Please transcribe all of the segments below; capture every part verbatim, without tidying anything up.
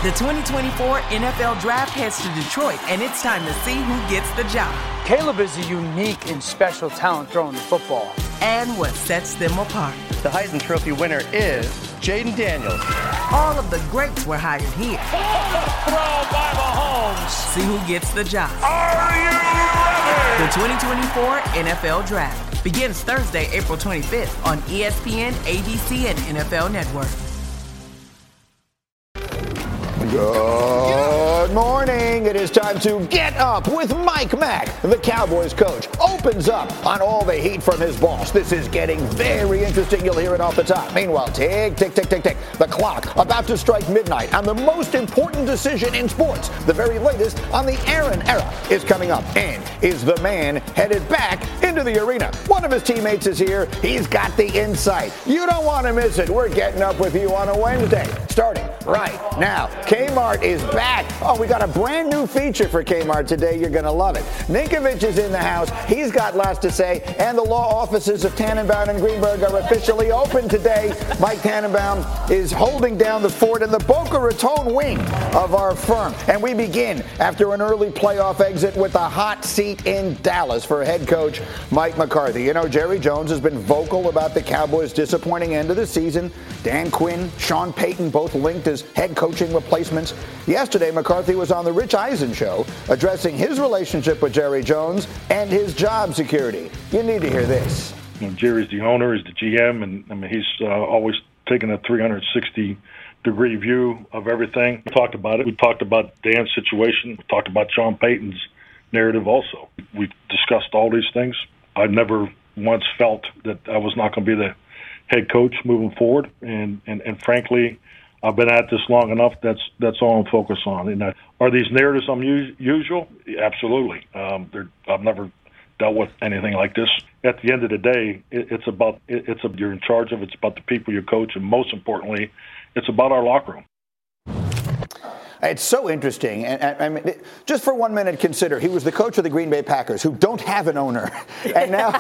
The twenty twenty-four N F L Draft heads to Detroit, and it's time to see who gets the job. Caleb is a unique and special talent throwing the football. And what sets them apart. The Heisman Trophy winner is Jaden Daniels. All of the greats were hired here. Throw by Mahomes. See who gets the job. Are you ready? The twenty twenty-four N F L Draft begins Thursday, April twenty-fifth on E S P N, A B C, and N F L Network. Good morning. It is time to get up with Mike Mack. The Cowboys coach opens up on all the heat from his boss. This is getting very interesting. You'll hear it off the top. Meanwhile, tick, tick, tick, tick, tick. The clock about to strike midnight on the most important decision in sports. The very latest on the Aaron era is coming up. And is the man headed back into the arena? One of his teammates is here. He's got the insight. You don't want to miss it. We're getting up with you on a Wednesday, starting right now. Kmart is back. Oh, we got a brand new feature for Kmart today. You're going to love it. Ninkovich is in the house. He's got lots to say. And the law offices of Tannenbaum and Greenberg are officially open today. Mike Tannenbaum is holding down the fort in the Boca Raton wing of our firm. And we begin after an early playoff exit with a hot seat in Dallas for head coach Mike McCarthy. You know, Jerry Jones has been vocal about the Cowboys' disappointing end of the season. Dan Quinn, Sean Payton both linked as head coaching replacements. Yesterday, McCarthy was on the Rich Eisen show addressing his relationship with Jerry Jones and his job security. You need to hear this. You know, Jerry's the owner, he's the G M, and I mean he's uh, always taken a three hundred sixty degree view of everything. We talked about it. We talked about Dan's situation. We talked about Sean Payton's narrative also. We discussed all these things. I never once felt that I was not going to be the head coach moving forward, and, and, and frankly, I've been at this long enough. That's that's all I'm focused on. And uh, are these narratives unusual? Absolutely. Um, I've never dealt with anything like this. At the end of the day, it, it's about it, it's a, you're in charge of. It's about the people you coach, and most importantly, it's about our locker room. It's so interesting. And, and I mean, just for one minute, consider he was the coach of the Green Bay Packers, who don't have an owner, and now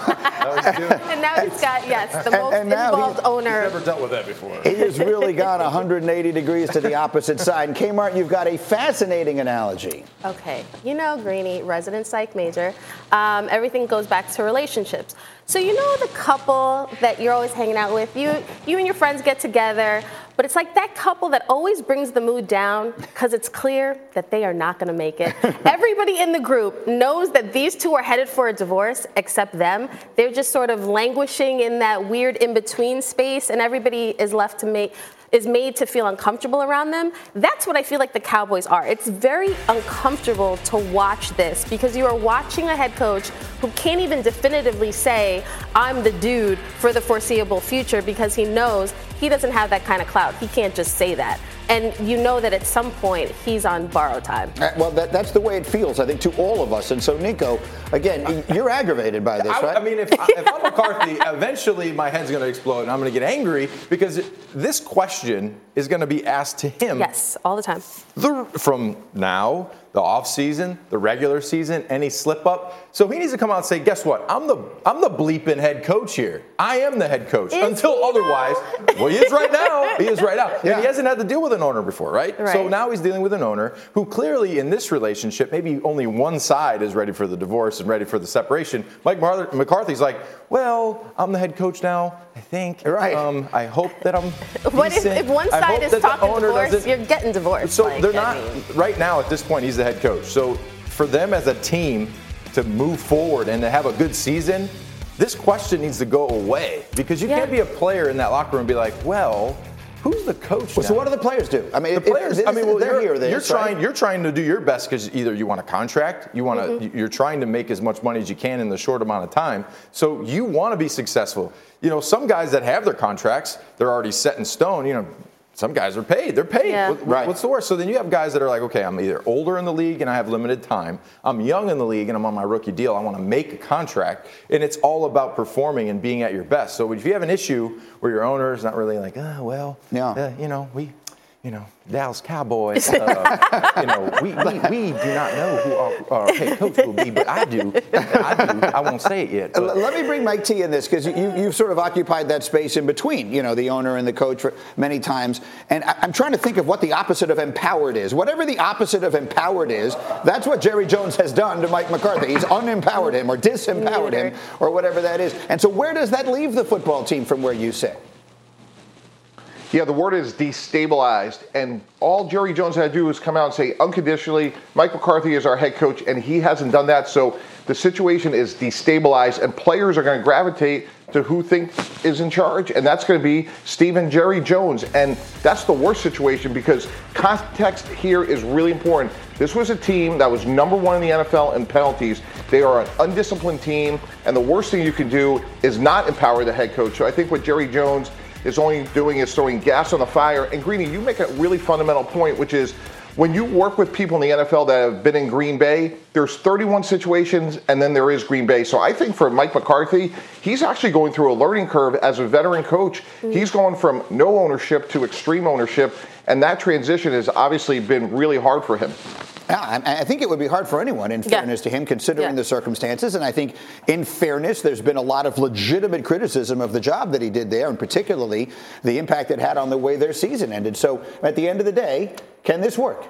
and now he's got yes the most and, and involved owner. He's never dealt with that before. He has really gone one hundred eighty degrees to the opposite side. And Kmart, you've got a fascinating analogy. Okay, you know, Greeny, resident psych major. Um, everything goes back to relationships. So you know the couple that you're always hanging out with, you you and your friends get together, but it's like that couple that always brings the mood down because it's clear that they are not going to make it. Everybody in the group knows that these two are headed for a divorce except them. They're just sort of languishing in that weird in-between space, and everybody is left to make is made to feel uncomfortable around them. That's what I feel like the Cowboys are. It's very uncomfortable to watch this because you are watching a head coach who can't even definitively say, I'm the dude for the foreseeable future, because he knows he doesn't have that kind of clout. He can't just say that. And you know that at some point he's on borrowed time. Uh, well, that, that's the way it feels, I think, to all of us. And so, Nico, again, you're aggravated by this, I, right? I mean, if, if I'm McCarthy, eventually my head's going to explode and I'm going to get angry because this question is going to be asked to him. Yes, all the time. The, from now, the off season, the regular season, any slip up. So he needs to come out and say, guess what? I'm the I'm the bleeping head coach here. I am the head coach. Is Until otherwise, well, he is right now. He is right now. Yeah. And he hasn't had to deal with an owner before, right? Right? So now he's dealing with an owner who clearly in this relationship, maybe only one side is ready for the divorce and ready for the separation. Mike McCarthy's like, well, I'm the head coach now, I think. Right. Um, I hope that I'm What if, if one side is talking divorce, doesn't... you're getting divorced. So like, they're I not, mean. right now at this point, he's the head coach. So for them as a team to move forward and to have a good season, this question needs to go away, because you yeah. can't be a player in that locker room and be like, well, who's the coach Well, now? so what do the players do? I mean, The it, players. It, I mean, well, they're you're, here. This, you're trying. right? You're trying to do your best because either you want a contract, you want to. Mm-hmm. You're trying to make as much money as you can in the short amount of time. So you want to be successful. You know, some guys that have their contracts, they're already set in stone. You know, some guys are paid. They're paid. Yeah. What, Right. What's the worst? So then you have guys that are like, okay, I'm either older in the league and I have limited time. I'm young in the league and I'm on my rookie deal. I want to make a contract, and it's all about performing and being at your best. So if you have an issue where your owner is not really like, oh well, yeah. uh, you know, we. you know, Dallas Cowboys, uh, you know, we, we, we do not know who our, our head coach will be, but I do. I do. I won't say it yet. But. Let me bring Mike T in this, because you, you've sort of occupied that space in between, you know, the owner and the coach for many times. And I, I'm trying to think of what the opposite of empowered is. Whatever the opposite of empowered is, that's what Jerry Jones has done to Mike McCarthy. He's unempowered him or disempowered him or whatever that is. And so where does that leave the football team from where you sit? Yeah, the word is destabilized, and all Jerry Jones had to do was come out and say unconditionally, Mike McCarthy is our head coach, and he hasn't done that. So the situation is destabilized, and players are going to gravitate to who think is in charge, and that's going to be Stephen Jerry Jones. And that's the worst situation, because context here is really important. This was a team that was number one in the N F L in penalties. They are an undisciplined team, and the worst thing you can do is not empower the head coach. So I think what Jerry Jones is only doing is throwing gas on the fire. And Greeny, you make a really fundamental point, which is when you work with people in the N F L that have been in Green Bay, there's thirty-one situations, and then there is Green Bay. So I think for Mike McCarthy, he's actually going through a learning curve as a veteran coach. Mm-hmm. He's going from no ownership to extreme ownership, and that transition has obviously been really hard for him. Yeah, I think it would be hard for anyone, in yeah. fairness to him, considering yeah. the circumstances. And I think, in fairness, there's been a lot of legitimate criticism of the job that he did there, and particularly the impact it had on the way their season ended. So, at the end of the day, can this work?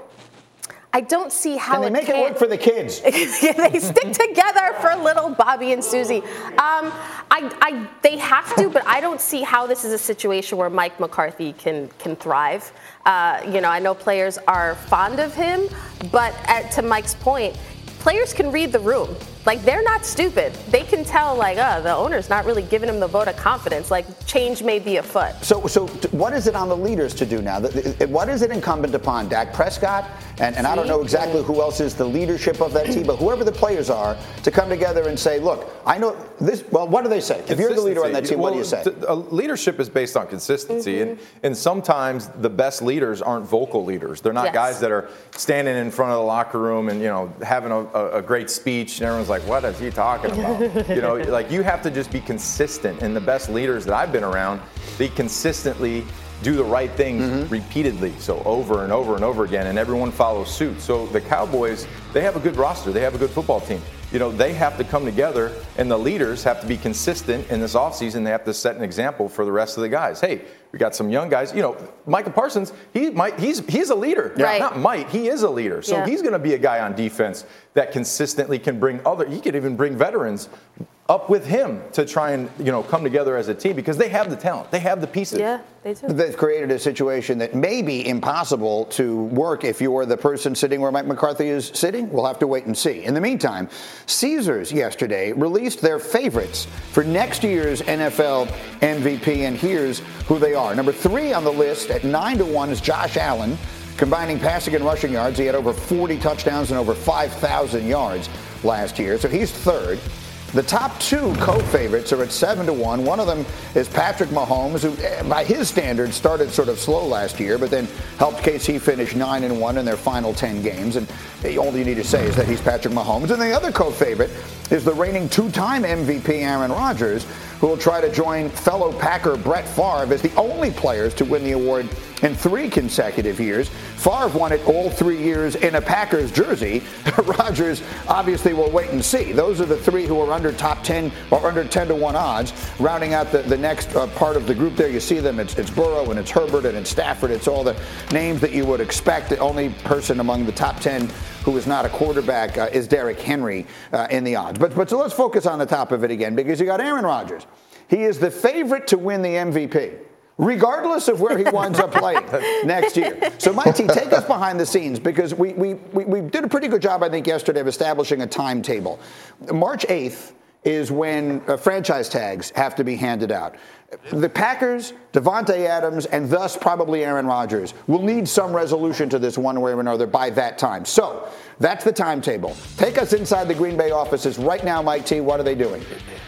I don't see how Can they it make can't. it work for the kids? They stick together for little Bobby and Susie. Um, I, I, they have to, but I don't see how this is a situation where Mike McCarthy can can thrive. Uh, you know, I know players are fond of him, but at, to Mike's point, players can read the room. Like, they're not stupid. They can tell, like, oh, the owner's not really giving him the vote of confidence. Like, change may be afoot. So, so what is it on the leaders to do now? What is it incumbent upon Dak Prescott? And, and I don't know exactly who else is the leadership of that team, but whoever the players are, to come together and say, look, I know this. Well, what do they say? If you're the leader on that team, well, what do you say? T- uh, leadership is based on consistency. Mm-hmm. And, and sometimes the best leaders aren't vocal leaders. They're not yes. guys that are standing in front of the locker room and, you know, having a, a, a great speech, and everyone's like, what is he talking about? You know, like, you have to just be consistent. And the best leaders that I've been around, they consistently do the right things mm-hmm. repeatedly, so over and over and over again, and everyone follows suit. So the Cowboys, they have a good roster. They have a good football team. You know, they have to come together, and the leaders have to be consistent in this offseason. They have to set an example for the rest of the guys. Hey, we got some young guys. You know, Micah Parsons, he might, he's he's a leader. Right. Not might, he is a leader. So yeah. he's going to be a guy on defense that consistently can bring other, he could even bring veterans up with him to try and, you know, come together as a team, because they have the talent. They have the pieces. Yeah, they do. They've created a situation that may be impossible to work if you're the person sitting where Mike McCarthy is sitting. We'll have to wait and see. In the meantime, Caesars yesterday released their favorites for next year's N F L M V P, and here's who they are. Number three on the list at nine to one is Josh Allen. Combining passing and rushing yards, he had over forty touchdowns and over five thousand yards last year, so he's third. The top two co-favorites are at seven to one. One of them is Patrick Mahomes, who, by his standards, started sort of slow last year, but then helped K C finish nine and one in their final ten games. And all you need to say is that he's Patrick Mahomes. And the other co-favorite is the reigning two-time M V P Aaron Rodgers, who will try to join fellow Packer Brett Favre as the only players to win the award in three consecutive years. Favre won it all three years in a Packers jersey. Rodgers obviously will wait and see. Those are the three who are under top ten or under ten to one odds. Rounding out the, the next uh, part of the group there, you see them. It's, it's Burrow and it's Herbert and it's Stafford. It's all the names that you would expect. The only person among the top ten who is not a quarterback uh, is Derrick Henry uh, in the odds. But, but so let's focus on the top of it again, because you got Aaron Rodgers. He is the favorite to win the M V P, regardless of where he winds up playing next year. So, Mike T, take us behind the scenes, because we, we, we, we did a pretty good job, I think, yesterday of establishing a timetable. March eighth is when uh, franchise tags have to be handed out. The Packers, Devontae Adams, and thus probably Aaron Rodgers will need some resolution to this one way or another by that time. So that's the timetable. Take us inside the Green Bay offices right now, Mike T. What are they doing?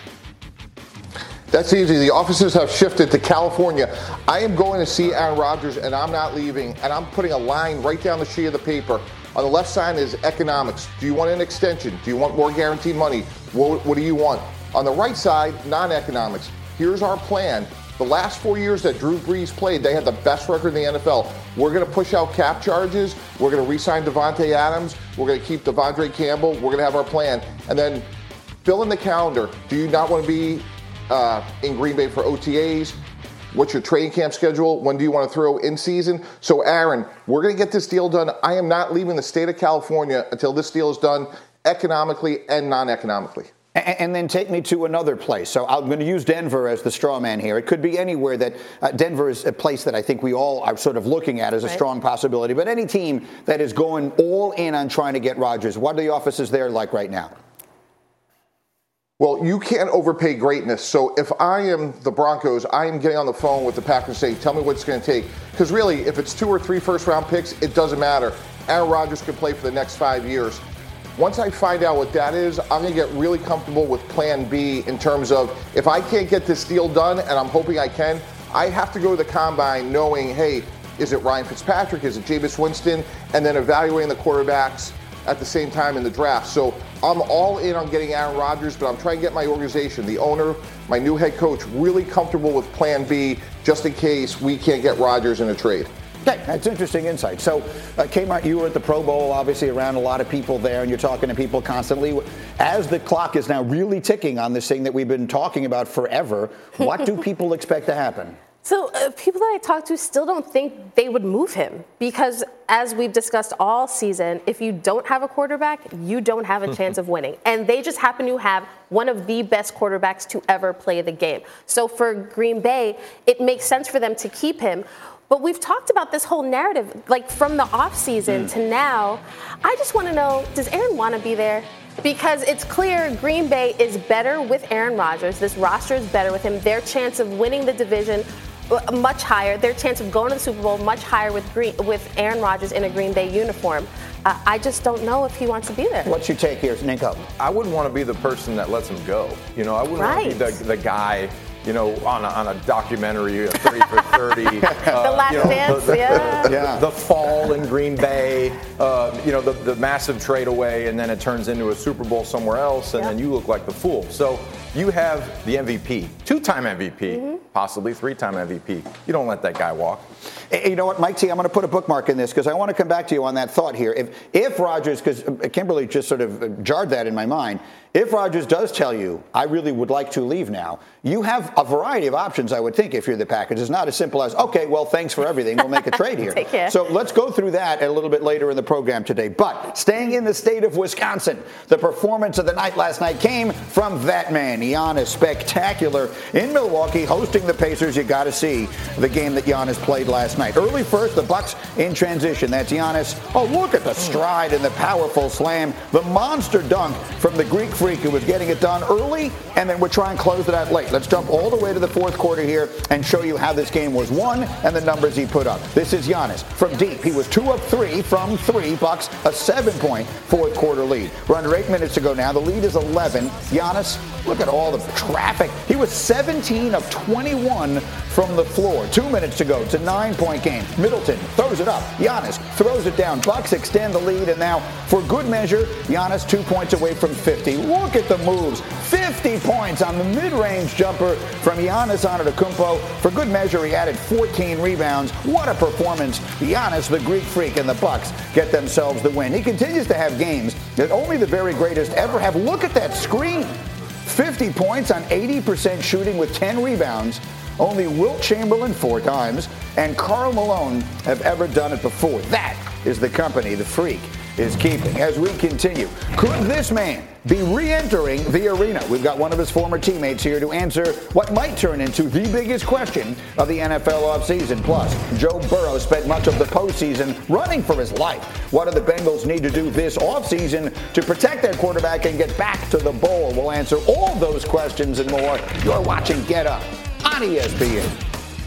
That's easy. The offices have shifted to California. I am going to see Aaron Rodgers, and I'm not leaving. And I'm putting a line right down the sheet of the paper. On the left side is economics. Do you want an extension? Do you want more guaranteed money? What, what do you want? On the right side, non-economics. Here's our plan. The last four years that Drew Brees played, they had the best record in the N F L. We're going to push out cap charges. We're going to re-sign Devontae Adams. We're going to keep Devondre Campbell. We're going to have our plan. And then fill in the calendar. Do you not want to be uh, in Green Bay for O T As? What's your training camp schedule? When do you want to throw in season? So, Aaron, we're going to get this deal done. I am not leaving the state of California until this deal is done economically and non-economically. And then take me to another place. So I'm going to use Denver as the straw man here. It could be anywhere that uh, Denver is a place that I think we all are sort of looking at as a right. strong possibility. But any team that is going all in on trying to get Rodgers, what are the offices there like right now? Well, you can't overpay greatness. So if I am the Broncos, I am getting on the phone with the Packers and saying, tell me what it's going to take. Because really, if it's two or three first-round picks, it doesn't matter. Aaron Rodgers can play for the next five years. Once I find out what that is, I'm going to get really comfortable with plan B in terms of if I can't get this deal done, and I'm hoping I can, I have to go to the combine knowing, hey, is it Ryan Fitzpatrick? Is it Jameis Winston? And then evaluating the quarterbacks at the same time in the draft. So I'm all in on getting Aaron Rodgers, but I'm trying to get my organization, the owner, my new head coach, really comfortable with plan B just in case we can't get Rodgers in a trade. Okay, that's interesting insight. So, uh, Kmart, you were at the Pro Bowl, obviously around a lot of people there, and you're talking to people constantly. As the clock is now really ticking on this thing that we've been talking about forever, what do people expect to happen? So uh, people that I talk to still don't think they would move him because, as we've discussed all season, if you don't have a quarterback, you don't have a chance of winning. And they just happen to have one of the best quarterbacks to ever play the game. So for Green Bay, it makes sense for them to keep him. But we've talked about this whole narrative, like from the offseason mm. to now. I just want to know, does Aaron want to be there? Because it's clear Green Bay is better with Aaron Rodgers. This roster is better with him. Their chance of winning the division much higher. Their chance of going to the Super Bowl much higher with Green, with Aaron Rodgers in a Green Bay uniform. Uh, I just don't know if he wants to be there. What's your take here, Nico? I wouldn't want to be the person that lets him go. You know, I wouldn't right. want to be the, the guy, you know, on a, on a documentary, thirty for thirty. uh, the Last you know, Dance, the, yeah. The, yeah. the fall in Green Bay, uh, you know, the, the massive trade away, and then it turns into a Super Bowl somewhere else, and yeah. then you look like the fool. So you have the M V P, two-time M V P, mm-hmm. possibly three-time M V P. You don't let that guy walk. Hey, you know what, Mike T, I'm going to put a bookmark in this because I want to come back to you on that thought here. If if Rodgers, because Kimberly just sort of jarred that in my mind, if Rodgers does tell you, I really would like to leave now, you have a variety of options, I would think, if you're the Packers. It's not as simple as, okay, well, thanks for everything. We'll make a trade here. Take care. So let's go through that a little bit later in the program today. But staying in the state of Wisconsin, the performance of the night last night came from that man, Giannis. Spectacular in Milwaukee, hosting the Pacers. You got to see the game that Giannis played last night. Early first, the Bucks in transition. That's Giannis. Oh, look at the stride and the powerful slam. The monster dunk from the Greek Freak who was getting it done early, and then we'll try and close it out late. Let's jump all the way to the fourth quarter here and show you how this game was won and the numbers he put up. This is Giannis from deep. He was two of three from three. Bucks a seven-point fourth quarter lead. We're under eight minutes to go now. The lead is eleven. Giannis, look at all the traffic. He was seventeen of twenty-one from the floor. Two minutes to go. It's a nine-point game. Middleton throws it up. Giannis throws it down. Bucks extend the lead, and now, for good measure, Giannis two points away from fifty. Look at the moves. fifty points on the mid-range jumper from Giannis Antetokounmpo. For good measure, he added fourteen rebounds. What a performance. Giannis, the Greek Freak, and the Bucks get themselves the win. He continues to have games that only the very greatest ever have. Look at that screen. fifty points on eighty percent shooting with ten rebounds. Only Wilt Chamberlain four times and Karl Malone have ever done it before. That is the company the Freak is keeping. As we continue, could this man be re-entering the arena? We've got one of his former teammates here to answer what might turn into the biggest question of the N F L offseason. Plus, Joe Burrow spent much of the postseason running for his life. What do the Bengals need to do this offseason to protect their quarterback and get back to the bowl? We'll answer all those questions and more. You're watching Get Up on E S P N.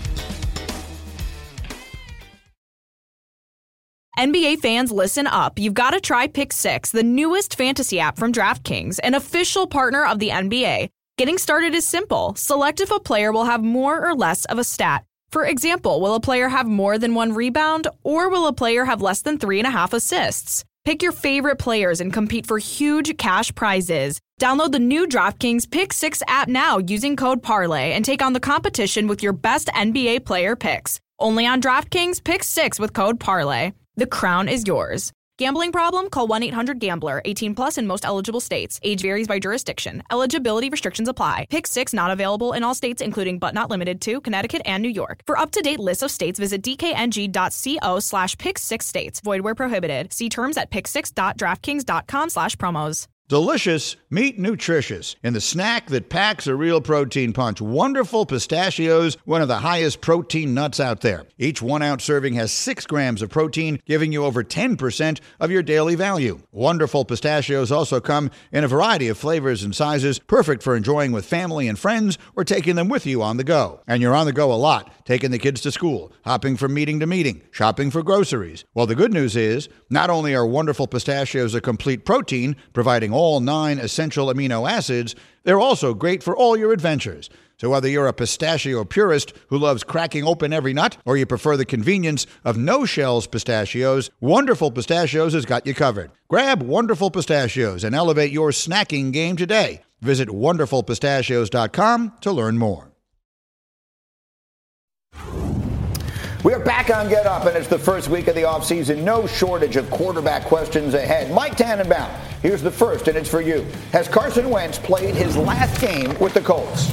N B A fans, listen up. You've got to try Pick Six, the newest fantasy app from DraftKings, an official partner of the N B A. Getting started is simple. Select if a player will have more or less of a stat. For example, will a player have more than one rebound, or will a player have less than three and a half assists? Pick your favorite players and compete for huge cash prizes. Download the new DraftKings Pick six app now using code Parlay and take on the competition with your best N B A player picks. Only on DraftKings Pick six with code Parlay. The crown is yours. Gambling problem? Call one eight hundred gambler. eighteen plus in most eligible states. Age varies by jurisdiction. Eligibility restrictions apply. Pick six not available in all states, including but not limited to Connecticut and New York. For up-to-date lists of states, visit dkng.co slash pick six states. Void where prohibited. See terms at pick six dot draftkings dot com slash promos. Delicious, meet nutritious. In the snack that packs a real protein punch, Wonderful Pistachios, one of the highest protein nuts out there. Each one-ounce serving has six grams of protein, giving you over ten percent of your daily value. Wonderful Pistachios also come in a variety of flavors and sizes, perfect for enjoying with family and friends or taking them with you on the go. And you're on the go a lot, taking the kids to school, hopping from meeting to meeting, shopping for groceries. Well, the good news is, not only are Wonderful Pistachios a complete protein, providing all nine essential amino acids, they're also great for all your adventures. So whether you're a pistachio purist who loves cracking open every nut, or you prefer the convenience of no-shells pistachios, Wonderful Pistachios has got you covered. Grab Wonderful Pistachios and elevate your snacking game today. Visit wonderful pistachios dot com to learn more. We are back on Get Up, and it's the first week of the offseason. No shortage of quarterback questions ahead. Mike Tannenbaum, here's the first, and it's for you. Has Carson Wentz played his last game with the Colts?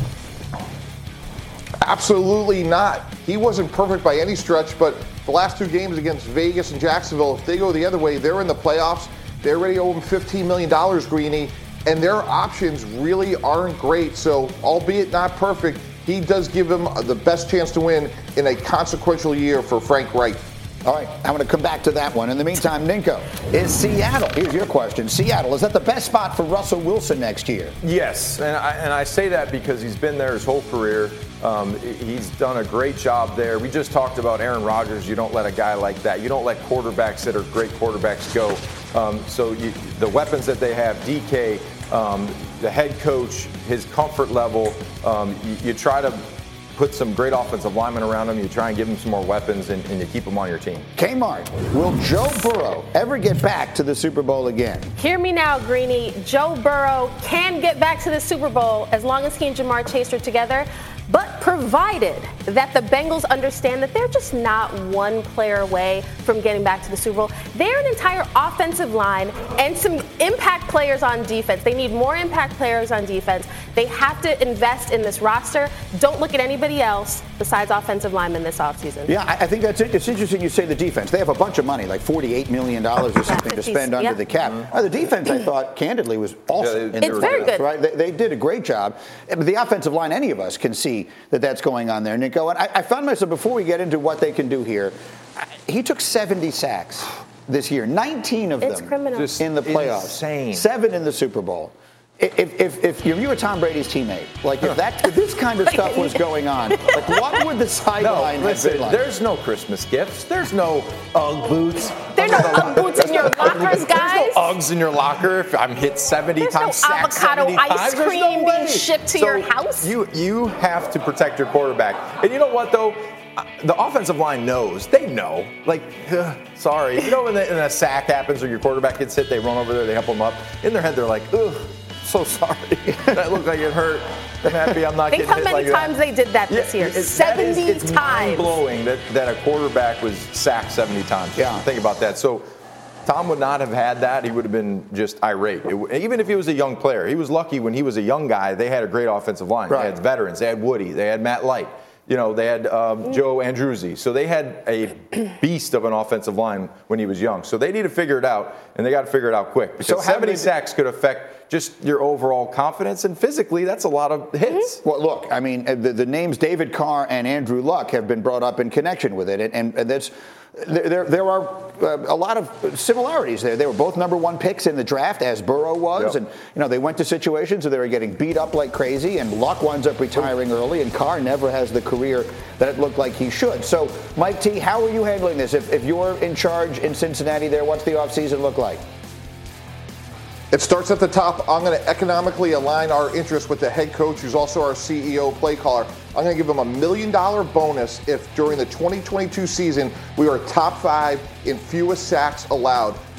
Absolutely not. He wasn't perfect by any stretch, but the last two games against Vegas and Jacksonville, if they go the other way, they're in the playoffs. They already owe him fifteen million dollars, Greeny, and their options really aren't great. So, albeit not perfect, he does give him the best chance to win in a consequential year for Frank Reich. All right, I'm going to come back to that one. In the meantime, Ninko, is Seattle, here's your question, Seattle, is that the best spot for Russell Wilson next year? Yes, and I, and I say that because he's been there his whole career. Um, he's done a great job there. We just talked about Aaron Rodgers. You don't let a guy like that. You don't let quarterbacks that are great quarterbacks go. Um, so you, the weapons that they have, D K, um, the head coach, his comfort level, um, you, you try to put some great offensive linemen around him. You try and give him some more weapons, and, and you keep him on your team. Kmart, will Joe Burrow ever get back to the Super Bowl again? Hear me now, Greeny. Joe Burrow can get back to the Super Bowl as long as he and Jamar Chase are together, but provided that the Bengals understand that they're just not one player away from getting back to the Super Bowl. They're an entire offensive line and some impact players on defense. They need more impact players on defense. They have to invest in this roster. Don't look at anybody else besides offensive linemen this offseason. Yeah, I think that's it. It's interesting you say the defense. They have a bunch of money, like forty-eight million dollars or something to spend under yeah. the cap. Mm-hmm. Uh, the defense, I thought, candidly, was awesome. Yeah, it's very good. Right? They, they did a great job. But the offensive line, any of us can see that that's going on there, Nico. And I, I found myself, before we get into what they can do here, he took seventy sacks this year, nineteen of it's them criminal. in the playoffs, Insane. seven in the Super Bowl. If, if, if you were Tom Brady's teammate, like if that if this kind of stuff was going on, like what would the sideline no, listen, have been like? There's no Christmas gifts. There's no Ugg boots. There's no Ugg boots in your lockers, guys. There's no Uggs in your locker. If I'm hit seventy There's times, no sacked avocado seventy ice times, cream no being way. shipped to so your house. You you have to protect your quarterback. And you know what though? The offensive line knows. They know. Like, ugh, sorry. You know when, the, when a sack happens or your quarterback gets hit, they run over there, they help him up. In their head, they're like, ugh. So sorry. That looked like it hurt. I'm happy I'm not Think getting hit how many like times that. they did that this Yeah, year? it's, seventy that is, it's times. It's mind-blowing that, that a quarterback was sacked seventy times. Yeah. Think about that. So Tom would not have had that. He would have been just irate. It, even if he was a young player. He was lucky when he was a young guy. They had a great offensive line. Right. They had veterans. They had Woody. They had Matt Light. You know, they had um, Joe Andruzzi. So they had a beast of an offensive line when he was young. So they need to figure it out, and they got to figure it out quick. Because So how seventy did- sacks could affect just your overall confidence, and physically, that's a lot of hits. Well, look, I mean, the, the names David Carr and Andrew Luck have been brought up in connection with it, and, and, and that's there. There are uh, a lot of similarities there. They were both number one picks in the draft, as Burrow was, Yep. and you know they went to situations where they were getting beat up like crazy, and Luck winds up retiring early, and Carr never has the career that it looked like he should. So, Mike T, how are you handling this? If, if you're in charge in Cincinnati, there, what's the offseason look like? It starts at the top. I'm going to economically align our interests with the head coach, who's also our C E O, play caller. I'm going to give him a million dollar bonus if during the twenty twenty-two season we are top five in fewest sacks allowed.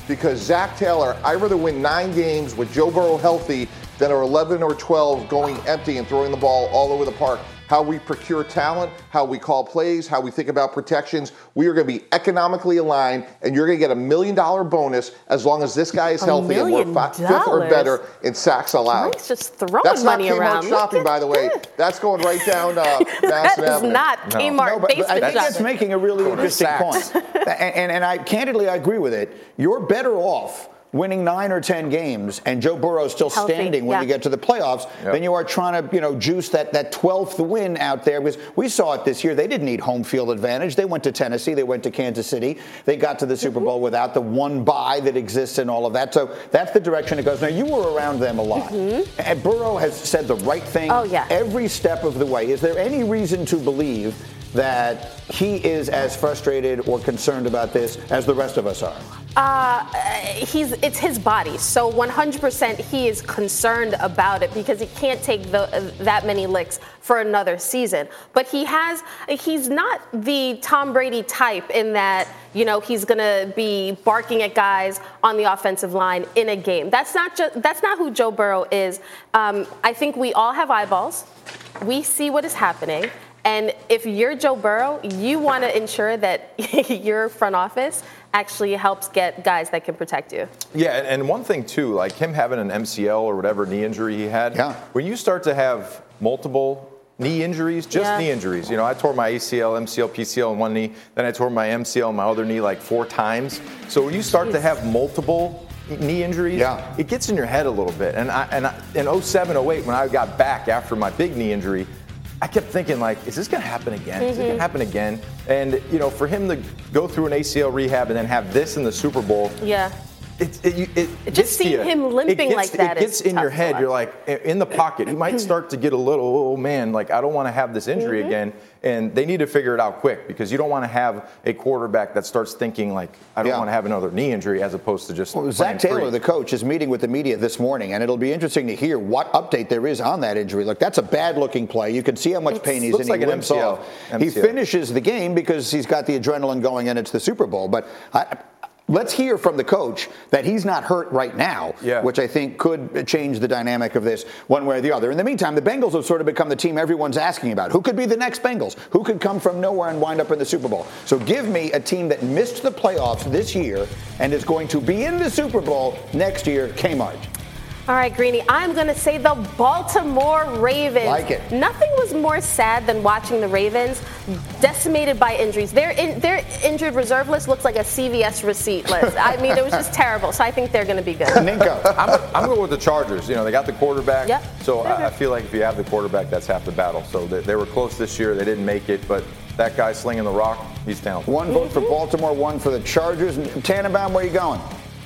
because Zach Taylor, I'd rather win nine games with Joe Burrow healthy than are eleven or twelve going empty and throwing the ball all over the park. How we procure talent, how we call plays, how we think about protections. We are going to be economically aligned, and you're going to get a million dollar bonus as long as this guy is healthy and we're fi- fifth or better in sacks allowed. Mike's just throwing That's not money Kmart around. shopping, by the way. That's going right down uh, Madison That is Avenue. not Kmart No, but, but I basement think that's shopping. making a really Going to interesting sacks. point. and, and, and I candidly I agree with it. You're better off winning nine or ten games and Joe Burrow's still Healthy, standing when yeah. you get to the playoffs, Yep. then you are trying to, you know, juice that, that twelfth win out there. Because we saw it this year. They didn't need home field advantage. They went to Tennessee. They went to Kansas City. They got to the Super Bowl without the one bye that exists and all of that. So that's the direction it goes. Now, you were around them a lot. Mm-hmm. And Burrow has said the right thing Oh, yeah. every step of the way. Is there any reason to believe that he is as frustrated or concerned about this as the rest of us are? Uh, he's it's his body, so one hundred percent he is concerned about it because he can't take the, uh, that many licks for another season. But he has he's not the Tom Brady type in that, you know, he's gonna be barking at guys on the offensive line in a game. That's not just that's not who Joe Burrow is. Um, I think we all have eyeballs. We see what is happening. And if you're Joe Burrow, you want to ensure that your front office actually helps get guys that can protect you. Yeah, and, and one thing too, like him having an M C L or whatever knee injury he had, yeah. when you start to have multiple knee injuries, just Yeah. knee injuries. You know, I tore my A C L, M C L, P C L in one knee, then I tore my M C L in my other knee like four times. So when you start Jeez. to have multiple knee injuries, yeah. it gets in your head a little bit. And I, and I, in oh seven, oh eight, when I got back after my big knee injury, I kept thinking, like, is this going to happen again? Mm-hmm. Is it going to happen again? And, you know, for him to go through an A C L rehab and then have this in the Super Bowl, yeah. It, it, it, it just seeing him limping gets, like that it gets is in your head. You're like in the pocket. You might start to get a little, oh man, like I don't want to have this injury mm-hmm. again. And they need to figure it out quick because you don't want to have a quarterback that starts thinking like I don't yeah. want to have another knee injury as opposed to just. Well, Zach Taylor, free. the coach, is meeting with the media this morning, and it'll be interesting to hear what update there is on that injury. Look, that's a bad-looking play. You can see how much it's, pain he's in. Like he limps off. He finishes the game because he's got the adrenaline going, and it's the Super Bowl. But I, let's hear from the coach that he's not hurt right now, yeah. which I think could change the dynamic of this one way or the other. In the meantime, the Bengals have sort of become the team everyone's asking about. Who could be the next Bengals? Who could come from nowhere and wind up in the Super Bowl? So give me a team that missed the playoffs this year and is going to be in the Super Bowl next year. Kmart. All right, Greeny, I'm going to say the Baltimore Ravens. Like it. Nothing was more sad than watching the Ravens decimated by injuries. Their in, their injured reserve list looks like a C V S receipt list. I mean, it was just terrible. So I think they're going to be good. Nico. I'm, I'm going with the Chargers. You know, they got the quarterback. Yep. So I, I feel like if you have the quarterback, that's half the battle. So they, they were close this year. They didn't make it, but that guy slinging the rock, he's talented. One vote for Baltimore, one for the Chargers. Tannenbaum, where are you going?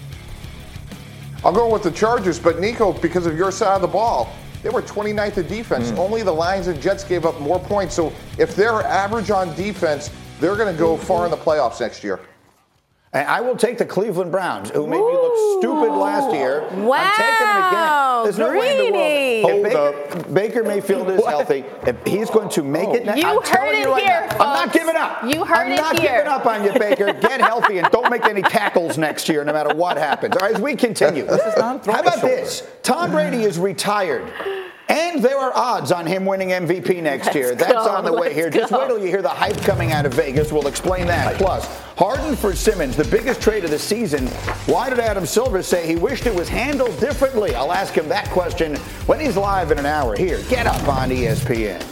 I'll go with the Chargers, but Nico, because of your side of the ball, they were twenty-ninth in defense. Mm. Only the Lions and Jets gave up more points. So if they're average on defense, they're going to go far in the playoffs next year. And I will take the Cleveland Browns, who made Ooh. me look stupid last year. Wow. I'm taking them again. There's no Greeny. way in the world. Hold Baker, up. Baker Mayfield is what? healthy. If he's going to make it now, you I'm heard telling it you right here, now, folks. I'm not giving up. You heard I'm it not here. giving up on you, Baker. Get healthy and don't make any tackles next year, no matter what happens. All right, as we continue. This is not How about this? Tom Brady is retired. And there are odds on him winning M V P next Let's year. That's go. on the way Let's here. go. Just wait till you hear the hype coming out of Vegas. We'll explain that. Plus, Harden for Simmons, the biggest trade of the season. Why did Adam Silver say he wished it was handled differently? I'll ask him that question when he's live in an hour here. Get Up on E S P N.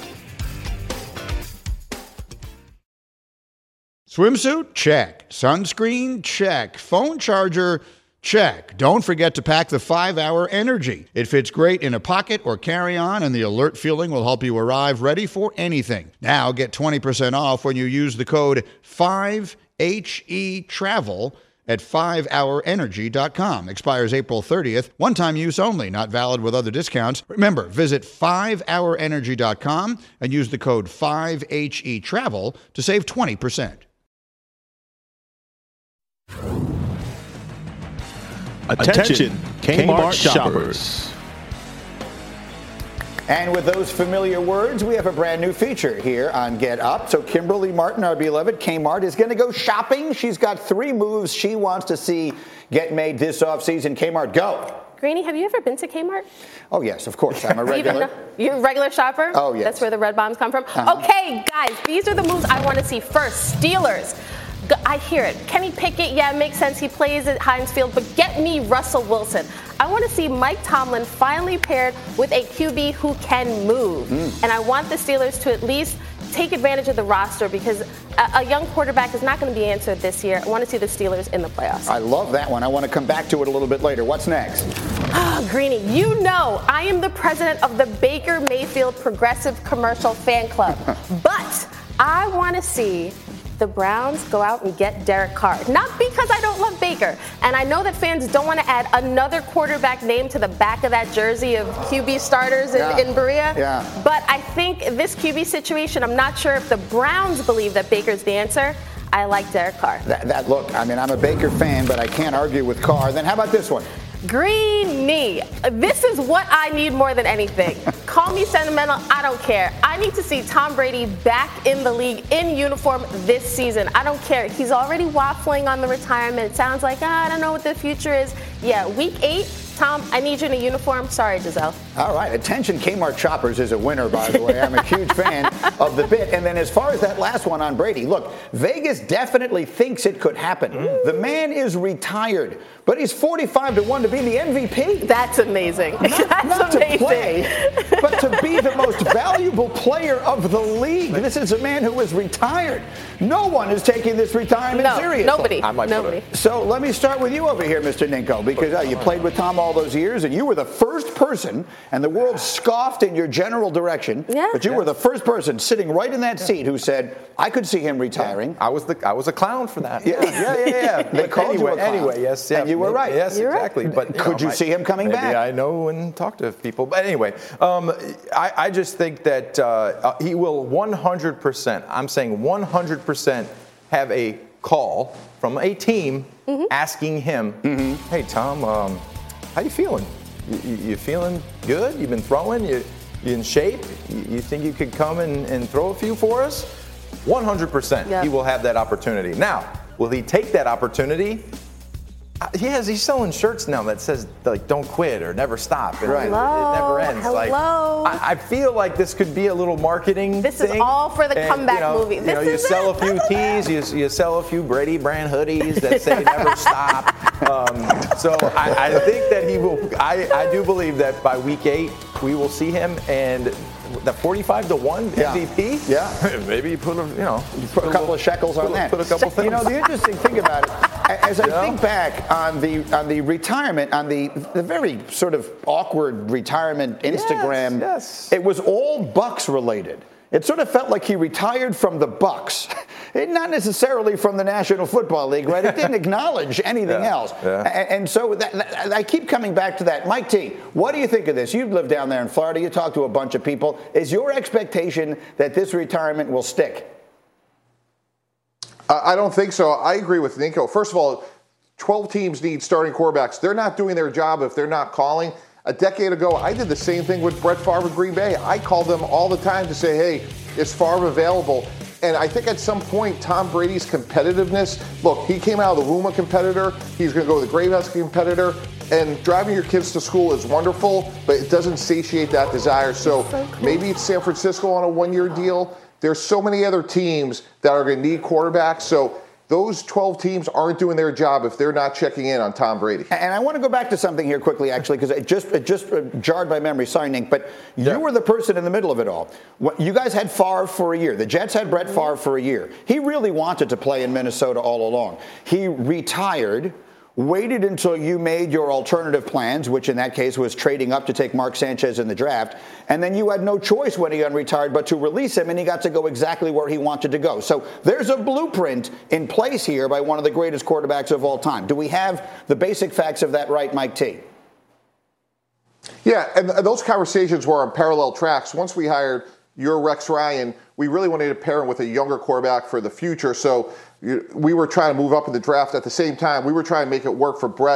Swimsuit? Check. Sunscreen? Check. Phone charger? Check. Don't forget to pack the five hour Energy. It fits great in a pocket or carry-on, and the alert feeling will help you arrive ready for anything. Now get twenty percent off when you use the code five H E travel at five hour energy dot com. Expires April thirtieth. One-time use only, not valid with other discounts. Remember, visit five hour energy dot com and use the code five H E travel to save twenty percent. Attention, Kmart, Kmart shoppers. And with those familiar words, we have a brand new feature here on Get Up. So Kimberly Martin, our beloved Kmart, is going to go shopping. She's got three moves she wants to see get made this offseason. Kmart, go. Greeny, have you ever been to Kmart? Oh, yes, of course. I'm a regular. You're a regular shopper? Oh, yes. That's where the red bombs come from? Uh-huh. Okay, guys, these are the moves I want to see. First, Steelers. I hear it. Kenny Pickett, yeah, it makes sense. He plays at Heinz Field, but get me Russell Wilson. I want to see Mike Tomlin finally paired with a Q B who can move. Mm. And I want the Steelers to at least take advantage of the roster because a, a young quarterback is not going to be answered this year. I want to see the Steelers in the playoffs. I love that one. I want to come back to it a little bit later. What's next? Oh, Greeny, you know I am the president of the Baker Mayfield Progressive Commercial Fan Club. But I want to see the Browns go out and get Derek Carr. Not because I don't love Baker. And I know that fans don't want to add another quarterback name to the back of that jersey of Q B starters in, yeah. in Berea. Yeah. But I think this Q B situation, I'm not sure if the Browns believe that Baker's the answer. I like Derek Carr. That, that look, I mean, I'm a Baker fan, but I can't argue with Carr. Then how about this one? Greeny, this is what I need more than anything. Call me sentimental, I don't care. I need to see Tom Brady back in the league in uniform this season. I don't care. He's already waffling on the retirement. It sounds like, ah, I don't know what the future is. Yeah, week eight, Tom, I need you in a uniform. Sorry, Giselle. All right. Attention Kmart shoppers is a winner, by the way. I'm a huge fan of the bit. And then as far as that last one on Brady, look, Vegas definitely thinks it could happen. Mm. The man is retired, but he's forty-five to one to be the M V P. That's amazing. Not, That's not amazing. to play, but to be the most valuable player of the league. This is a man who is retired. No one is taking this retirement no, seriously. Nobody. Nobody. So let me start with you over here, Mister Ninko, because uh, you played with Tom all those years, and you were the first person, and the world scoffed in your general direction, yeah. but you yeah. were the first person sitting right in that seat who said, I could see him retiring. Yeah. I was the I was a clown for that. Yeah, yeah, yeah. yeah. They called anyway, you a clown. Anyway, yes. Yeah, and you were right. Yes, You're exactly. Right. But you could know, you see him coming maybe back? I know and talk to people. But anyway, um, I, I just think that uh, he will one hundred percent, I'm saying one hundred percent have a call from a team mm-hmm. asking him, mm-hmm. hey, Tom, um, how you feeling? You, you, you feeling good? You've been throwing? You, you in shape? You, you think you could come and, and throw a few for us? one hundred percent yep. he will have that opportunity. Now, will he take that opportunity? He has. He's selling shirts now that says like "Don't quit" or "Never stop." And right. It, it never ends. Hello. Like I, I feel like this could be a little marketing. This thing. is all for the and, comeback you know, movie. This you know, you is sell it. a few tees. You, you sell a few Brady brand hoodies that say "Never stop." Um, so I, I think that he will. I, I do believe that by week eight we will see him and. The forty-five to one yeah. M V P? Yeah. Maybe you put a, you know, you put, put a couple little, of shekels on put, that. Put a couple things. You know, the interesting thing about it, as I yeah. think back on the on the retirement, on the the very sort of awkward retirement Instagram, yes, yes. it was all Bucks related. It sort of felt like he retired from the Bucks, not necessarily from the National Football League, right? It didn't acknowledge anything yeah, else. Yeah. And, and so that, that, I keep coming back to that. Mike T, what do you think of this? You've lived down there in Florida. You talk to a bunch of people. Is your expectation that this retirement will stick? Uh, I don't think so. I agree with Ninko. First of all, twelve teams need starting quarterbacks. They're not doing their job if they're not calling. A decade ago, I did the same thing with Brett Favre of Green Bay. I called them all the time to say, hey, is Favre available? And I think at some point, Tom Brady's competitiveness, look, he came out of the womb a competitor. He's going to go to the grave as a competitor. And driving your kids to school is wonderful, but it doesn't satiate that desire. So, so cool. Maybe it's San Francisco on a one-year deal. There's so many other teams that are going to need quarterbacks. So those twelve teams aren't doing their job if they're not checking in on Tom Brady. And I want to go back to something here quickly, actually, because it just it just jarred my memory. Sorry, Nink, but you yeah. were the person in the middle of it all. You guys had Favre for a year. The Jets had Brett Favre for a year. He really wanted to play in Minnesota all along. He retired, waited until you made your alternative plans, which in that case was trading up to take Mark Sanchez in the draft, and then you had no choice when he unretired but to release him, and he got to go exactly where he wanted to go. So there's a blueprint in place here by one of the greatest quarterbacks of all time. Do we have the basic facts of that right, Mike T? Yeah, and those conversations were on parallel tracks. Once we hired your Rex Ryan, we really wanted to pair him with a younger quarterback for the future. So we were trying to move up in the draft at the same time. We were trying to make it work for Brett.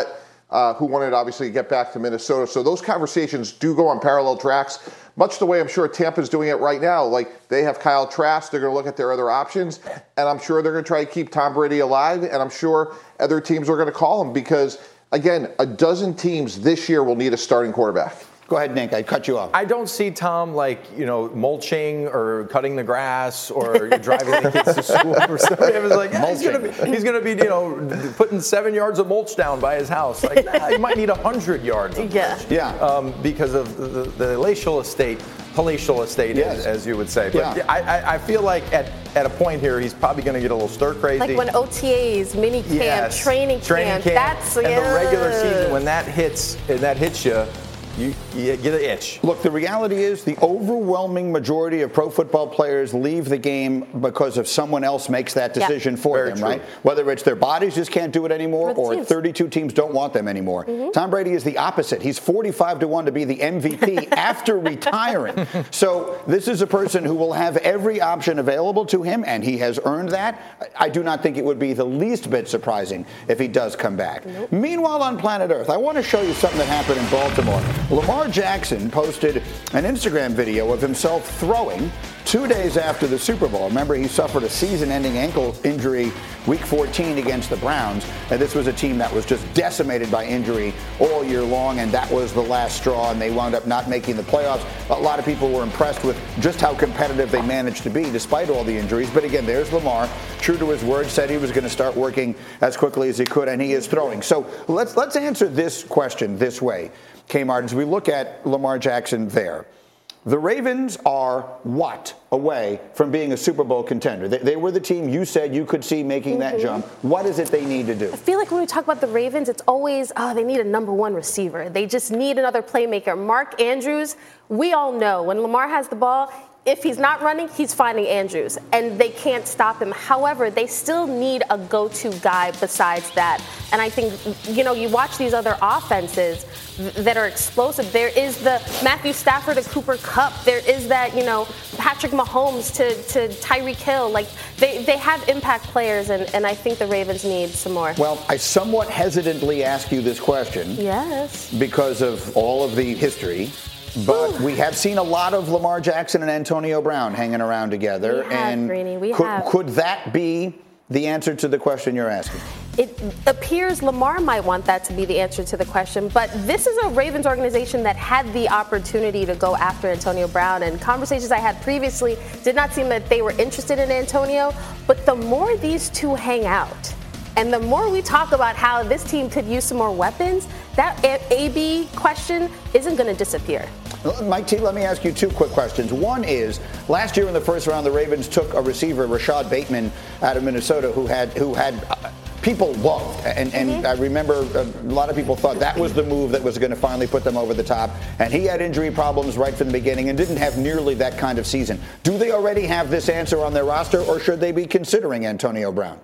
uh, who wanted obviously to get back to Minnesota. So those conversations do go on parallel tracks, much the way I'm sure Tampa's doing it right now. Like they have Kyle Trask, they're going to look at their other options, and I'm sure they're going to try to keep Tom Brady alive, and I'm sure other teams are going to call him because, again, a dozen teams this year will need a starting quarterback. Go ahead, Nick. I cut you off. I don't see Tom like, you know, mulching or cutting the grass or driving the kids to school or something. It was like, yeah, he's going to be, he's gonna be, you know, putting seven yards of mulch down by his house. Like, nah, he might need one hundred yards of yeah. mulch. Yeah. Um, because of the, the palatial estate, palatial estate, yes. as, as you would say. But yeah. I, I feel like at, at a point here, he's probably going to get a little stir crazy. Like when O T As, mini camp, yes. training, training camp, camp, that's and yeah. the regular season, when that hits, and that hits you, You, you get an itch. Look, the reality is the overwhelming majority of pro football players leave the game because of someone else makes that decision yeah. for Very them, true. right? Whether it's their bodies just can't do it anymore or, or thirty-two teams don't want them anymore. Mm-hmm. Tom Brady is the opposite. He's forty-five to one to be the M V P after retiring. So this is a person who will have every option available to him, and he has earned that. I do not think it would be the least bit surprising if he does come back. Nope. Meanwhile, on planet Earth, I want to show you something that happened in Baltimore. Lamar Jackson posted an Instagram video of himself throwing two days after the Super Bowl. Remember, he suffered a season-ending ankle injury week fourteen against the Browns, and this was a team that was just decimated by injury all year long, and that was the last straw, and they wound up not making the playoffs. A lot of people were impressed with just how competitive they managed to be despite all the injuries. But again, there's Lamar, true to his word, said he was going to start working as quickly as he could, and he is throwing. So let's let's answer this question this way. K. Martins, we look at Lamar Jackson there. The Ravens are what away from being a Super Bowl contender? They, they were the team you said you could see making mm-hmm. that jump. What is it they need to do? I feel like when we talk about the Ravens, it's always, oh, they need a number one receiver. They just need another playmaker. Mark Andrews, we all know when Lamar has the ball, if he's not running, he's finding Andrews, and they can't stop him. However, they still need a go-to guy besides that. And I think, you know, you watch these other offenses that are explosive. There is the Matthew Stafford to Cooper Kupp. There is that, you know, Patrick Mahomes to, to Tyreek Hill. Like, they, they have impact players, and, and I think the Ravens need some more. Well, I somewhat hesitantly ask you this question. Yes. Because of all of the history. But we have seen a lot of Lamar Jackson and Antonio Brown hanging around together. We have, and Greeny, we could, have. Could that be the answer to the question you're asking? It appears Lamar might want that to be the answer to the question, but this is a Ravens organization that had the opportunity to go after Antonio Brown, and conversations I had previously did not seem that they were interested in Antonio, but the more these two hang out, and the more we talk about how this team could use some more weapons, that A B question isn't going to disappear. Mike T, let me ask you two quick questions. One is, last year in the first round, the Ravens took a receiver, Rashad Bateman, out of Minnesota, who had who had uh, people loved. And, and mm-hmm. I remember a lot of people thought that was the move that was going to finally put them over the top. And he had injury problems right from the beginning and didn't have nearly that kind of season. Do they already have this answer on their roster, or should they be considering Antonio Brown?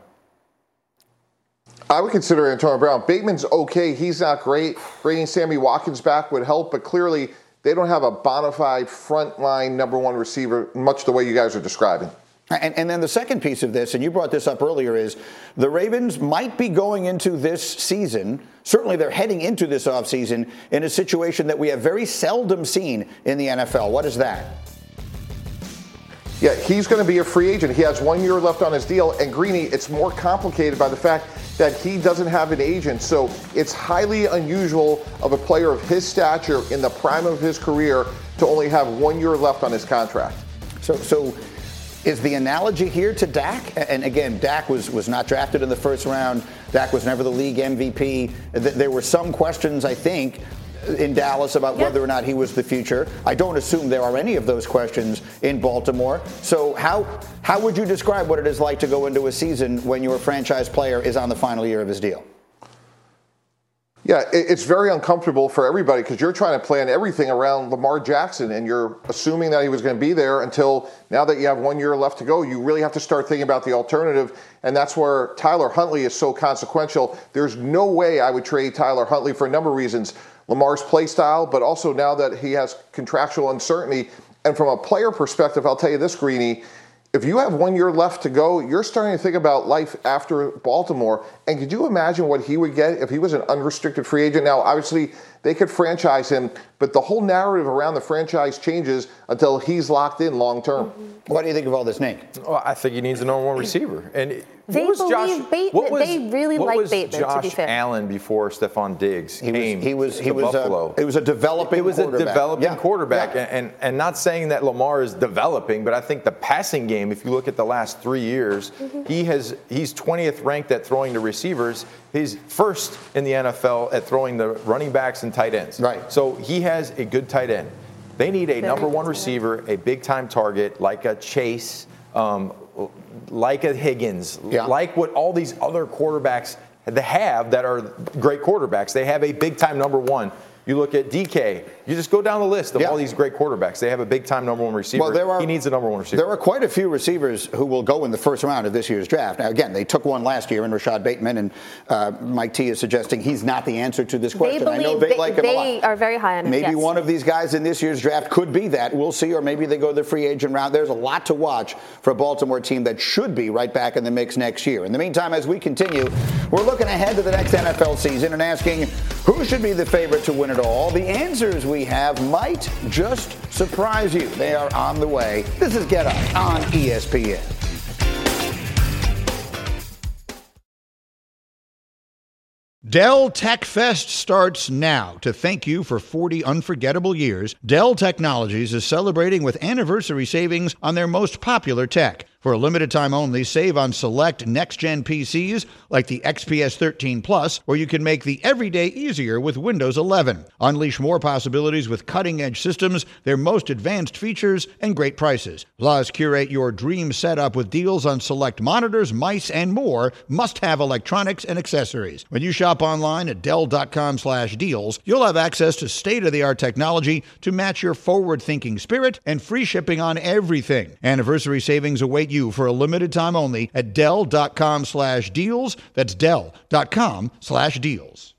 I would consider Antonio Brown. Bateman's okay. He's not great. Bringing Sammy Watkins back would help, but clearly they don't have a bona fide frontline number one receiver, much the way you guys are describing. And, and then the second piece of this, and you brought this up earlier, is the Ravens might be going into this season, certainly they're heading into this offseason, in a situation that we have very seldom seen in the N F L. What is that? Yeah, he's going to be a free agent. He has one year left on his deal. And Greeny, it's more complicated by the fact that he doesn't have an agent. So it's highly unusual of a player of his stature in the prime of his career to only have one year left on his contract. So, so is the analogy here to Dak? And again, Dak was, was not drafted in the first round. Dak was never the league M V P. There were some questions, I think, in Dallas about yep. whether or not he was the future. I don't assume there are any of those questions in Baltimore. So how how would you describe what it is like to go into a season when your franchise player is on the final year of his deal? Yeah, it's very uncomfortable for everybody because you're trying to plan everything around Lamar Jackson, and you're assuming that he was going to be there until now that you have one year left to go. You really have to start thinking about the alternative, and that's where Tyler Huntley is so consequential. There's no way I would trade Tyler Huntley for a number of reasons. Lamar's play style, but also now that he has contractual uncertainty. And from a player perspective, I'll tell you this, Greeny, if you have one year left to go, you're starting to think about life after Baltimore. And could you imagine what he would get if he was an unrestricted free agent? Now, obviously, they could franchise him, but the whole narrative around the franchise changes until he's locked in long term. What do you think of all this, Nick? Well, I think he needs a number one receiver. And They what was believe Josh, Bateman. what was, They really what like was Bateman, Josh to be fair. Allen before Stephon Diggs He came was he was he to was Buffalo? a, it was a developing It was a quarterback. developing Yeah. quarterback, Yeah. and, and not saying that Lamar is developing, but I think the passing game, if you look at the last three years, mm-hmm. he has he's twentieth ranked at throwing to receivers. He's first in the N F L at throwing the running backs and tight ends. Right. So he has a good tight end. They need a number one receiver, a big time target like a Chase, um, like a Higgins, yeah. like what all these other quarterbacks have that are great quarterbacks. They have a big time number one. You look at D K. You just go down the list of yeah. all these great quarterbacks. They have a big-time number one receiver. Well, there are, he needs a number one receiver. There are quite a few receivers who will go in the first round of this year's draft. Now, again, they took one last year in Rashad Bateman, and uh, Mike T is suggesting he's not the answer to this question. They believe I know they, they, like him they a lot. are very high on him. Maybe yes. one of these guys in this year's draft could be that. We'll see, or maybe they go the free agent route. There's a lot to watch for a Baltimore team that should be right back in the mix next year. In the meantime, as we continue, we're looking ahead to the next N F L season and asking who should be the favorite to win it all. The answers we have might just surprise you. They are on the way. This is Get Up on E S P N. Dell Tech Fest starts now. To thank you for forty unforgettable years, Dell Technologies is celebrating with anniversary savings on their most popular tech. For a limited time only, save on select next-gen P Cs like the X P S thirteen Plus, where you can make the everyday easier with Windows eleven. Unleash more possibilities with cutting-edge systems, their most advanced features, and great prices. Plus, curate your dream setup with deals on select monitors, mice, and more must-have electronics and accessories. When you shop online at Dell.com slash deals, you'll have access to state-of-the-art technology to match your forward-thinking spirit and free shipping on everything. Anniversary savings await you for a limited time only at Dell.com slash deals. That's Dell.com slash deals.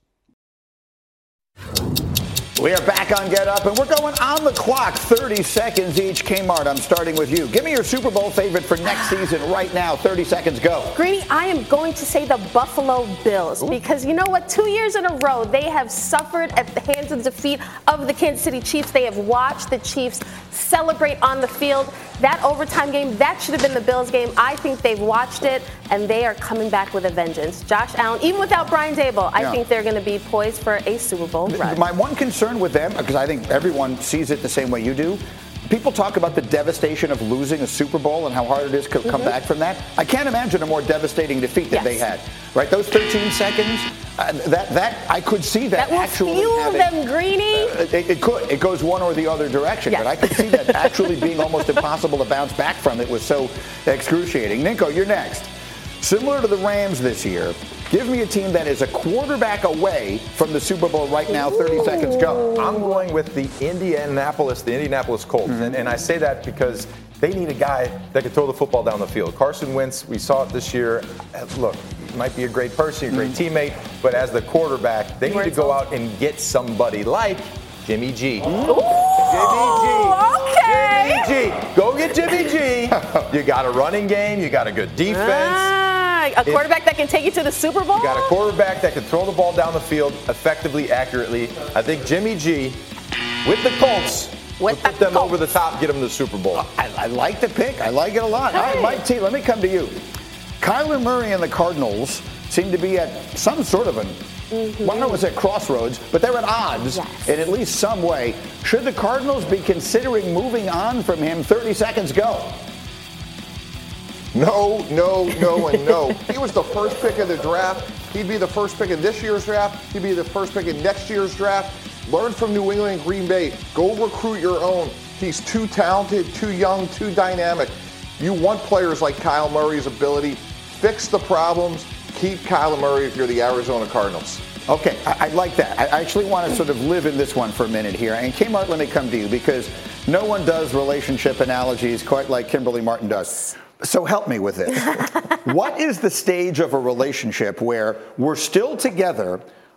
We are back on Get Up, and we're going on the clock, thirty seconds each. Kmart, I'm starting with you. Give me your Super Bowl favorite for next season right now. thirty seconds, go. Greeny, I am going to say the Buffalo Bills. Ooh. Because you know what? Two years in a row, they have suffered at the hands of defeat of the Kansas City Chiefs. They have watched the Chiefs celebrate on the field. That overtime game, that should have been the Bills game. I think they've watched it, and they are coming back with a vengeance. Josh Allen, even without Brian Daboll, I yeah. think they're going to be poised for a Super Bowl run. My one concern with them, because I think everyone sees it the same way you do, people talk about the devastation of losing a Super Bowl and how hard it is to come mm-hmm. back from that. I can't imagine a more devastating defeat than yes. they had. Right? Those thirteen seconds, uh, that that I could see that, that will actually fuel having, them, Greeny. Uh, it, it could. It goes one or the other direction. Yes. But I could see that actually being almost impossible to bounce back from. It was so excruciating. Nico, you're next. Similar to the Rams this year, give me a team that is a quarterback away from the Super Bowl right now. thirty Ooh. Seconds, go. I'm going with the Indianapolis, the Indianapolis Colts. Mm-hmm. And, and I say that because they need a guy that can throw the football down the field. Carson Wentz, we saw it this year. Look, he might be a great person, a great mm-hmm. teammate, but as the quarterback, they need to go out and get somebody like Jimmy G. Ooh. Jimmy G. Okay. Jimmy G. Go get Jimmy G. You got a running game. You got a good defense. Ah, a quarterback if, that can take you to the Super Bowl? You got a quarterback that can throw the ball down the field effectively, accurately. I think Jimmy G, with the Colts, with will put the them Colts. over the top, get them to the Super Bowl. I, I like the pick. I like it a lot. Hey. All right, Mike T, let me come to you. Kyler Murray and the Cardinals seem to be at some sort of an Mm-hmm. Well, I don't want to say crossroads, but they're at odds yes. in at least some way. Should the Cardinals be considering moving on from him? thirty seconds, go. No, no, no, and no. He was the first pick of the draft. He'd be the first pick in this year's draft. He'd be the first pick in next year's draft. Learn from New England and Green Bay. Go recruit your own. He's too talented, too young, too dynamic. You want players like Kyle Murray's ability. Fix the problems. Keep Kyler Murray if you're the Arizona Cardinals. Okay, I, I like that. I actually want to sort of live in this one for a minute here. And Kmart, let me come to you, because no one does relationship analogies quite like Kimberly Martin does. So help me with this. What is the stage of a relationship where we're still together,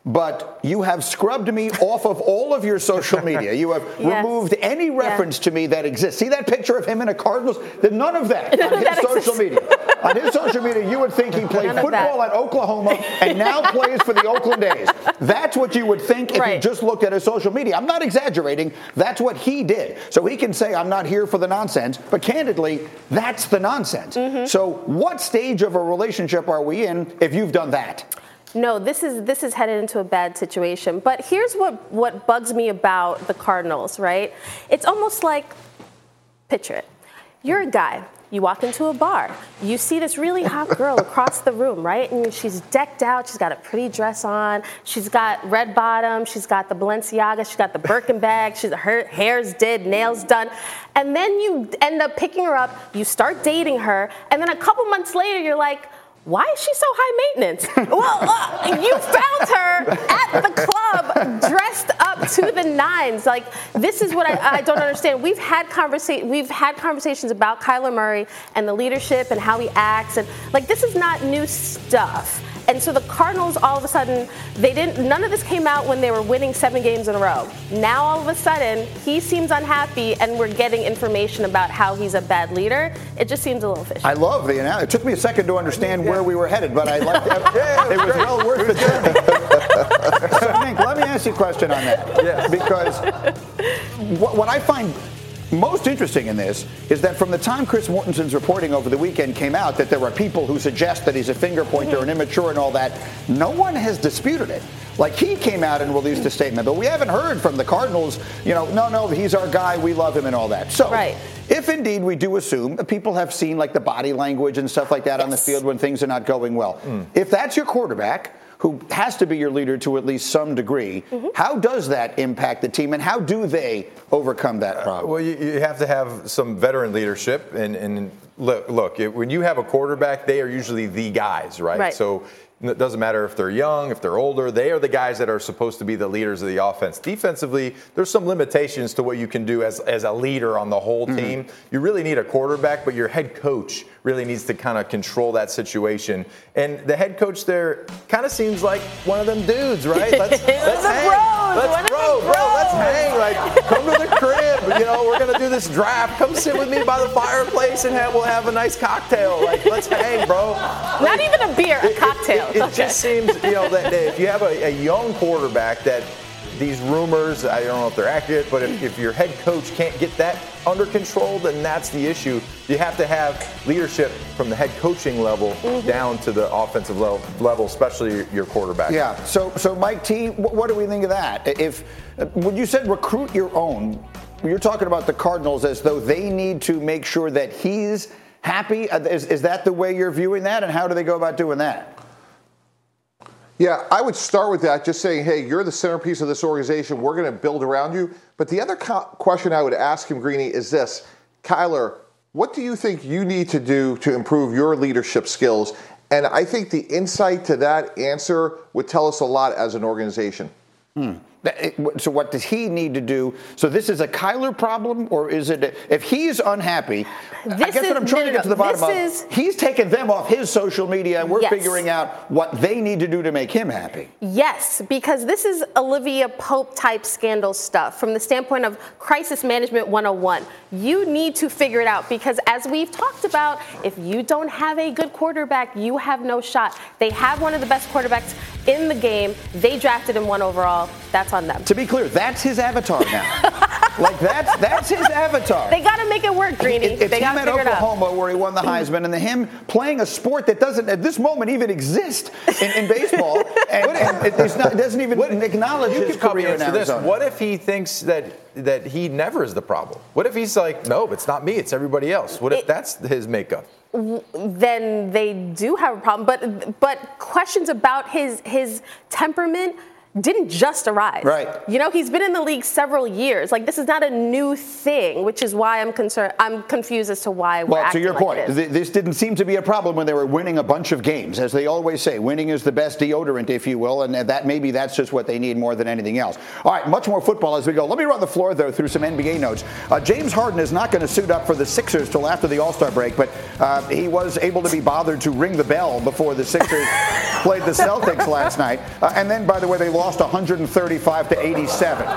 but you have scrubbed me off of all of your social media. You have Yes. removed any reference yeah. to me that exists. See that picture of him in a Cardinals? There's none of that on his that social exists. media. On his social media, you would think he played none football at Oklahoma and now plays for the Oakland A's. That's what you would think if right. you just looked at his social media. I'm not exaggerating. That's what he did. So he can say, I'm not here for the nonsense, but candidly, that's the nonsense. Mm-hmm. So what stage of a relationship are we in if you've done that? No, this is this is headed into a bad situation. But here's what, what bugs me about the Cardinals, right? It's almost like, picture it. You're a guy. You walk into a bar. You see this really hot girl across the room, right? And she's decked out. She's got a pretty dress on. She's got red bottoms. She's got the Balenciaga. She's got the Birkin bag. She's, her hair's did, nails done. And then you end up picking her up. You start dating her. And then a couple months later, you're like, why is she so high maintenance? Well, uh, you found her at the club dressed up to the nines. Like, this is what I, I don't understand. We've had conversa- we've had conversations about Kyler Murray and the leadership and how he acts. And, like, this is not new stuff. And so the Cardinals, all of a sudden, they didn't. None of this came out when they were winning seven games in a row. Now, all of a sudden, he seems unhappy, and we're getting information about how he's a bad leader. It just seems a little fishy. I love the analogy. It took me a second to understand where we were headed, but I liked it. Yeah, it was well worth the journey. So, Hank, let me ask you a question on that. Yes. Because what, what I find most interesting in this is that from the time Chris Mortensen's reporting over the weekend came out that there are people who suggest that he's a finger pointer mm-hmm. and immature and all that, no one has disputed it. Like, he came out and released a statement, but we haven't heard from the Cardinals, you know, no, no, he's our guy, we love him and all that. So right. if indeed we do assume that people have seen like the body language and stuff like that yes. on the field when things are not going well, mm. if that's your quarterback, who has to be your leader to at least some degree, mm-hmm. how does that impact the team, and how do they overcome that problem? Uh, well, you, you have to have some veteran leadership, and, and look, look it, when you have a quarterback, they are usually the guys, right? right. So it doesn't matter if they're young, if they're older, they are the guys that are supposed to be the leaders of the offense. Defensively, there's some limitations to what you can do as, as a leader on the whole mm-hmm. team. You really need a quarterback, but your head coach really needs to kind of control that situation. And the head coach there kind of seems like one of them dudes, right? Let's, let's hang. Bros, let's bro, bro, let's hang. Like, come to the crib. You know, we're gonna do this draft. Come sit with me by the fireplace, and have, we'll have a nice cocktail. Like, let's hang, bro. Like, not even a beer, a cocktail. It, it, it okay. just seems, you know, that, that if you have a, a young quarterback that. These rumors, I don't know if they're accurate, but if, if your head coach can't get that under control, then that's the issue. You have to have leadership from the head coaching level mm-hmm. down to the offensive level, level, especially your quarterback. Yeah. So, so Mike T, what do we think of that? If when you said recruit your own, you're talking about the Cardinals as though they need to make sure that he's happy. Is, is that the way you're viewing that, and how do they go about doing that? Yeah, I would start with that, just saying, hey, you're the centerpiece of this organization. We're going to build around you. But the other co- question I would ask him, Greeny, is this. Kyler, what do you think you need to do to improve your leadership skills? And I think the insight to that answer would tell us a lot as an organization. Hmm. So what does he need to do? So this is a Kyler problem, or is it if he's unhappy? This I guess is, what I'm trying no, to get to the bottom of is he's taken them off his social media, and we're yes. figuring out what they need to do to make him happy. Yes, because this is Olivia Pope type scandal stuff from the standpoint of crisis management one oh one. You need to figure it out, because as we've talked about, if you don't have a good quarterback, you have no shot. They have one of the best quarterbacks in the game. They drafted him one overall. That's on them. To be clear, that's his avatar now. Like, that's that's his avatar. They got to make it work, Greeny. It, it's they him at Oklahoma where he won the Heisman, and the him playing a sport that doesn't at this moment even exist in, in baseball, and, and it, it's not, it doesn't even what, acknowledge his career in Arizona. This. What if he thinks that that he never is the problem? What if he's like, no, it's not me, it's everybody else? What if it, that's his makeup? Then they do have a problem. But but questions about his his temperament didn't just arise. Right. You know, he's been in the league several years. Like, this is not a new thing, which is why I'm concerned. I'm confused as to why we're well, acting to your like point, it is. th- this didn't seem to be a problem when they were winning a bunch of games. As they always say, winning is the best deodorant, if you will, and that maybe that's just what they need more than anything else. All right, much more football as we go. Let me run the floor, though, through some N B A notes. Uh, James Harden is not going to suit up for the Sixers till after the All-Star break, but uh, he was able to be bothered to ring the bell before the Sixers played the Celtics last night. Uh, and then, by the way, they lost one thirty-five to eighty-seven.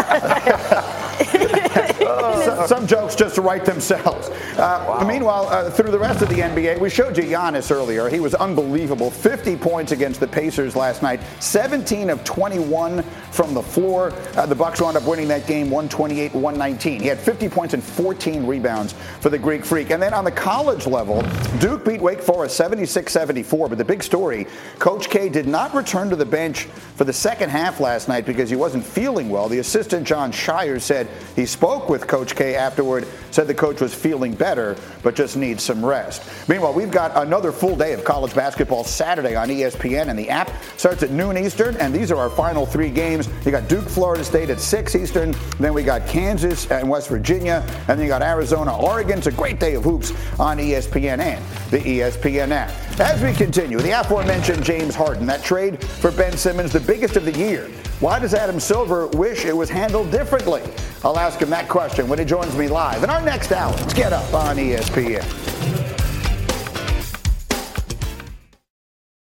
some, some jokes just write themselves. Uh, wow. Meanwhile, uh, through the rest of the N B A, we showed you Giannis earlier. He was unbelievable. fifty points against the Pacers last night. seventeen of twenty-one from the floor. Uh, the Bucks wound up winning that game one twenty-eight to one nineteen. He had fifty points and fourteen rebounds for the Greek Freak. And then on the college level, Duke beat Wake Forest seventy-six seventy-four. But the big story, Coach K did not return to the bench for the second half last night because he wasn't feeling well. The assistant, John Shires, said he spoke with Coach K afterward, said the coach was feeling better, but just needs some rest. Meanwhile, we've got another full day of college basketball Saturday on E S P N, and the app starts at noon Eastern, and these are our final three games. You got Duke, Florida State at six Eastern, then we got Kansas and West Virginia, and then you got Arizona, Oregon. It's a great day of hoops on E S P N and the E S P N app. As we continue, the aforementioned James Harden, that trade for Ben Simmons, the biggest of the year. Why does Adam Silver wish it was handled differently? I'll ask him that question when he joins me live in our next hour. Let's get up on E S P N.